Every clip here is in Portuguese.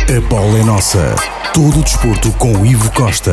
A bola é nossa. Todo o desporto com Ivo Costa.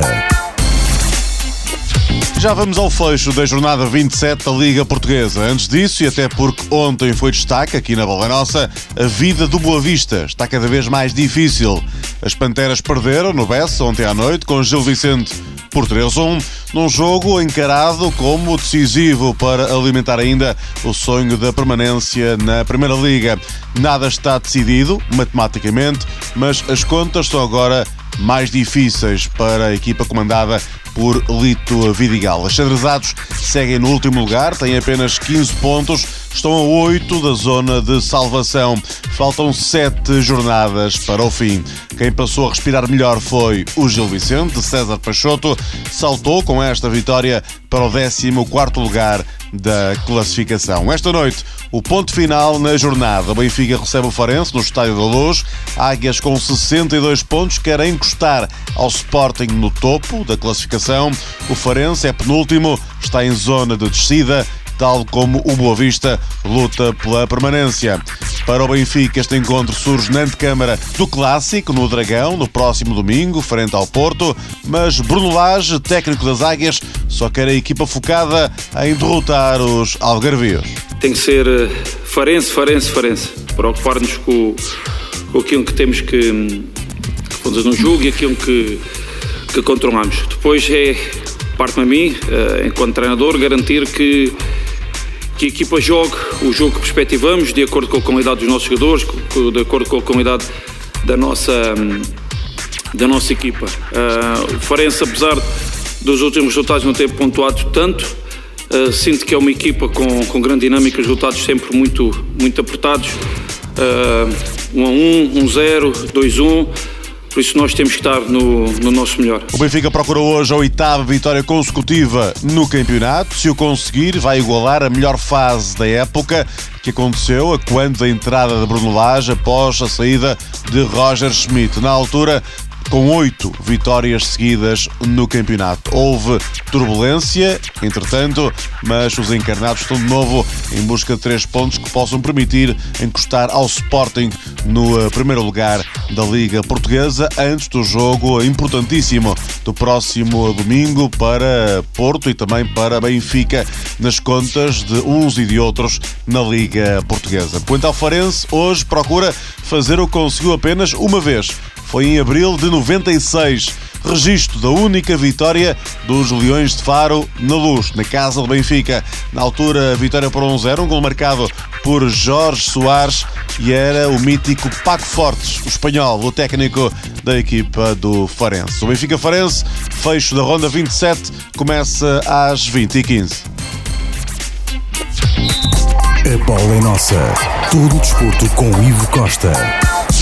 Já vamos ao fecho da jornada 27 da Liga Portuguesa. Antes disso, e até porque ontem foi destaque aqui na Bola Nossa, a vida do Boa Vista está cada vez mais difícil. As Panteras perderam no Bessa ontem à noite com Gil Vicente por 3-1, num jogo encarado como decisivo para alimentar ainda o sonho da permanência na Primeira Liga. Nada está decidido, matematicamente, mas as contas são agora mais difíceis para a equipa comandada por Lito Vidigal. Os xadrezados seguem no último lugar, têm apenas 15 pontos, estão a 8 da zona de salvação. Faltam 7 jornadas para o fim. Quem passou a respirar melhor foi o Gil Vicente. César Peixoto saltou com esta vitória para o 14º lugar da classificação. Esta noite, o ponto final na jornada. O Benfica recebe o Farense no Estádio da Luz. Águias com 62 pontos querem encostar ao Sporting no topo da classificação. O Farense é penúltimo, está em zona de descida, tal como o Boa Vista luta pela permanência. Para o Benfica, este encontro surge na antecâmara do Clássico, no Dragão, no próximo domingo, frente ao Porto, mas Bruno Lage, técnico das Águias, só quer a equipa focada em derrotar os algarvios. Tem que ser Farense. Preocupar-nos com aquilo que temos que fazer no jogo e aquilo que controlamos. Depois parte-me a mim, enquanto treinador, garantir que a equipa jogue o jogo que perspectivamos, de acordo com a qualidade dos nossos jogadores, de acordo com a qualidade da nossa equipa. O Farense, apesar dos últimos resultados não ter pontuado tanto, sinto que é uma equipa com grande dinâmica, os resultados sempre muito apertados, 1-1, 1-0, 2-1. Por isso nós temos que estar no nosso melhor. O Benfica procura hoje a 8ª vitória consecutiva no campeonato. Se o conseguir, vai igualar a melhor fase da época, que aconteceu a quando da entrada de Bruno Lage após a saída de Roger Schmidt. Na altura, com 8 vitórias seguidas no campeonato. Houve turbulência, entretanto, mas os encarnados estão de novo em busca de 3 pontos que possam permitir encostar ao Sporting no primeiro lugar da Liga Portuguesa antes do jogo importantíssimo do próximo domingo para Porto e também para Benfica, nas contas de uns e de outros na Liga Portuguesa. Quanto ao Farense, hoje procura fazer o que conseguiu apenas uma vez. Foi em abril de 96, registro da única vitória dos Leões de Faro na Luz, na casa do Benfica. Na altura, a vitória por 1-0, um gol marcado por Jorge Soares, e era o mítico Paco Fortes, o espanhol, o técnico da equipa do Farense. O Benfica-Farense, fecho da ronda 27, começa às 20h15. A bola é nossa. Todo o desporto com Ivo Costa.